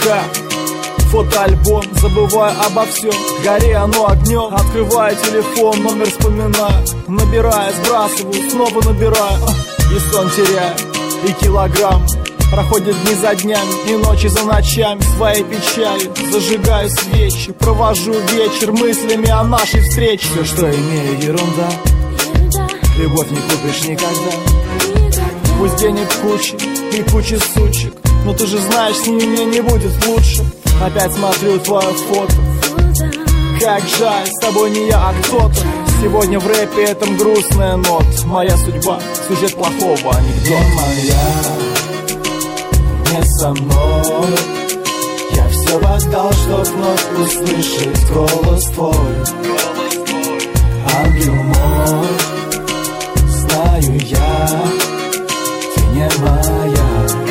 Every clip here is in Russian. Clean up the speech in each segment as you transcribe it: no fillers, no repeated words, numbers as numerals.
рука, фотоальбом, забываю обо всем. Гори оно огнем, открываю телефон, номер вспоминаю, набираю, сбрасываю, снова набираю, и сон теряю, и килограмм. Проходят дни за днями и ночи за ночами. Своей печалью зажигаю свечи, провожу вечер мыслями о нашей встрече. Все, что имею, ерунда. Любовь не купишь никогда. Пусть денег куча и куча сучек, но ты же знаешь, с ними мне не будет лучше. Опять смотрю твое фото. Как жаль, с тобой не я, а кто-то. Сегодня в рэпе этом грустная нота. Моя судьба, сюжет плохого анекдота. Моя, не со мной. Я все отдал, чтоб вновь услышать голос твой. Ангел мой, знаю я, ты не моя.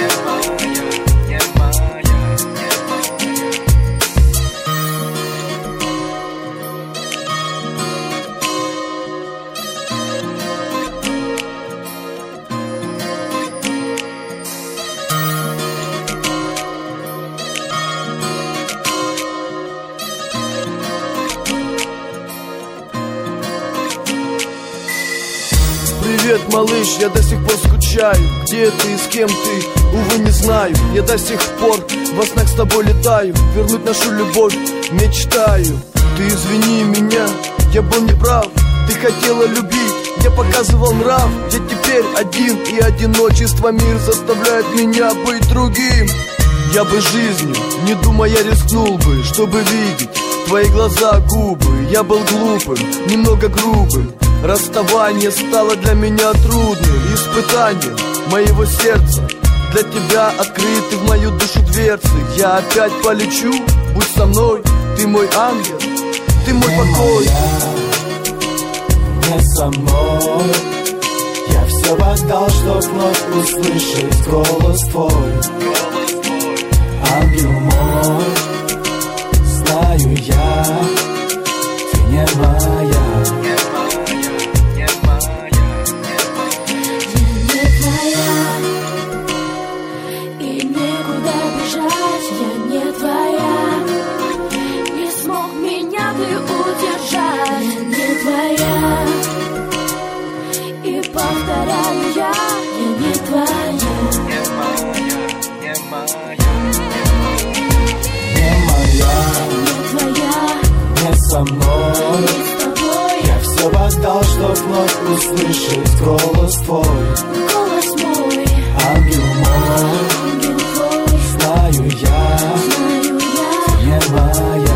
Привет, малыш, я до сих пор скучаю. Где ты и с кем ты, увы, не знаю. Я до сих пор во снах с тобой летаю. Вернуть нашу любовь мечтаю. Ты извини меня, я был неправ. Ты хотела любить, я показывал нрав. Я теперь один, и одиночество мир заставляет меня быть другим. Я бы жизнью, не думая, рискнул бы, чтобы видеть твои глаза, губы. Я был глупым, немного грубым. Расставание стало для меня трудным испытанием моего сердца. Для тебя открыты в мою душу дверцы. Я опять полечу, будь со мной. Ты мой ангел, ты мой покой. Не со мной. Я все отдал, чтоб вновь услышать голос твой. Ангел мой, знаю я, ты не моя. Повторяю я не твоя. Не моя, не твоя, не со мной. не с тобой. Я все отдал, чтоб вновь услышать голос твой. Голос мой, ангел мой, ангел твой. знаю я, Знаю я, не моя.